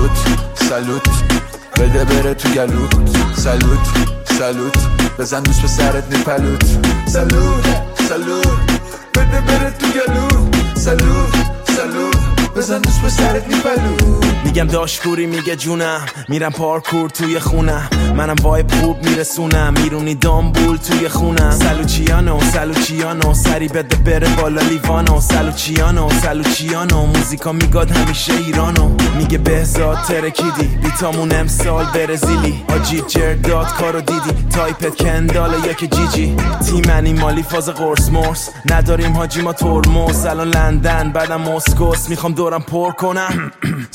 سالوت بده بره تو گلوت سالوت بزن دوست به سرت میپلوت سالوت بده بره تو گلوت سالوت بزن دوست به سرت میپلوت. میگم داشکوری میگه جونم، میرم پارکور توی خونم، منم وایب خوب میرسونم، میرونی دامبول توی خونم. سالوچیانو سری بده بره بالا لیوانو. سالوچیانو موزیکا میگاد همیشه ایرانو. میگه بهزاد ترکیدی بیتامون امسال برزیلی. آجی جرداد کارو دیدی تایپت کندال یا که جیجی. تیمنی مالی فاز قرص مرس نداریم حاجی ما ترمز. الان لندن بعدم مسکوس میخوام دورم پر کنم.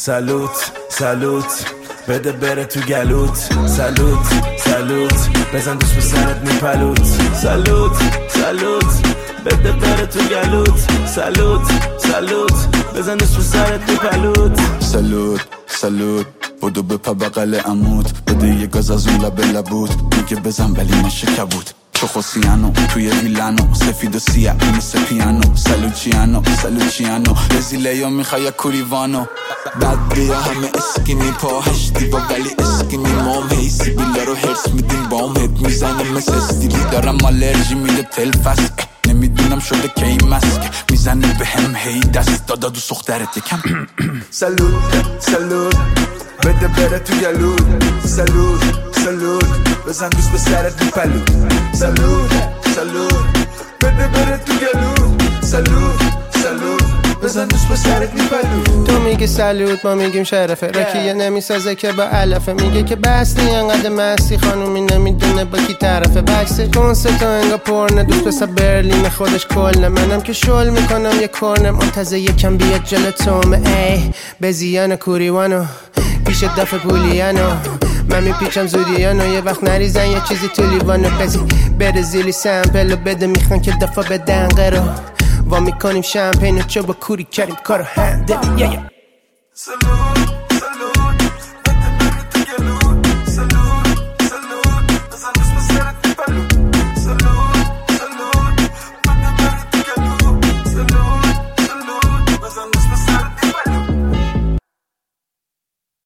سالوت بده بره تو گلوت. سالوت بزن دوست به سرت میپلوت. سالوت بده بره تو گلوت. سالوت بزن دوست به سرت میپلوت. سالوت بودو بپا بغل عمود. بده یه گاز از اون لب لبود. میگه بزن ولی نشه کبود. چوخوسیانو توی ویلانو سفید و سیاه مثل پیانو. سالوچیانو رزیلیو میخوای کوریوانو. بعد بیا همه اسکینی پا هشتی با ولی اسکینی مام. هیسی بیلا رو هرس میدیم بام. هد میزنه مثل استیلی دارم آلرژی میده تلفست. نمیدونم شده کی مسک میزنه به هم هی دست دادا دو سخترت یکم. سالوت بده بره تو گلوت. سالوت بزن دوست به سرت میپلوت. سالوت بده بره تو گلوت. سالوت بزن دوست به سرت میپلوت. تو میگی سالوت ما میگیم شرفه. رکیه نمیسازه که با علفه. میگه که بستی انقدر مستی خانومی نمیدونه با کی طرفه. بکس کنسرت انگا پرنه دوست پسر برلین خودش کله. منم که شل میکنم یه کرنه منتظر یکم بیاد جلوتومه. ای به زیان کوریوانو پیش دفع پولیانو. من میپیچم زودیانو یه وقت نریزن یه چیزی تو لیوانو. بزی برزیلی سمپلو بده میخوان که دفع بدن قرو. وا میکنیم شمپین و چوب کوری کردیم کارو هنده. سالوت